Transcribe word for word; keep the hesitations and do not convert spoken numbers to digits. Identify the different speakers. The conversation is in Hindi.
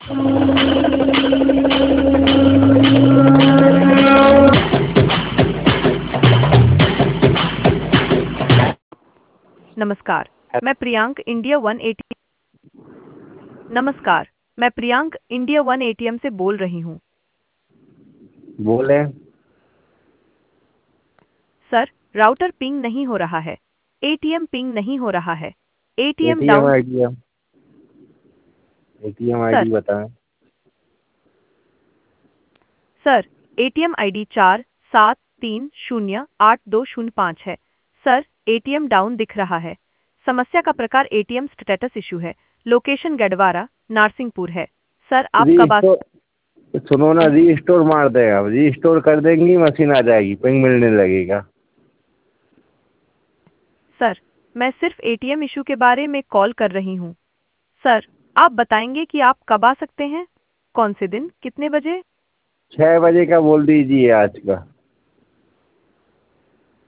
Speaker 1: नमस्कार, मैं प्रियांक इंडिया वन एटी नमस्कार, मैं प्रियांक इंडिया वन एटीएम से बोल रही हूँ।
Speaker 2: बोले।
Speaker 1: सर, राउटर पिंग नहीं हो रहा है। एटीएम पिंग नहीं हो रहा है। ATM
Speaker 2: ATM
Speaker 1: down.
Speaker 2: ID ATM
Speaker 1: sir
Speaker 2: ID बताएं।
Speaker 1: सर एटीएम आईडी चार सात तीन शून्य आठ दो शून्य पाँच है। सर, एटीएम डाउन दिख रहा है। समस्या का प्रकार एटीएम स्टेटस इशू है। लोकेशन गढ़वारा, नारसिंहपुर है। सर, आप कब आ
Speaker 2: रीस्टोर सुनो ना, रीस्टोर मार देगा। रीस्टोर कर देंगी, मशीन आ जाएगी, पिंग मिलने लगेगा।
Speaker 1: सर, मैं सिर्फ एटीएम इशू के बारे में कॉल कर रही हूँ। सर, आप बताएंगे कि आप कब आ सकते हैं? कौन से दिन, कितने बजे?
Speaker 2: छह बजे का बोल दीजिए आज का।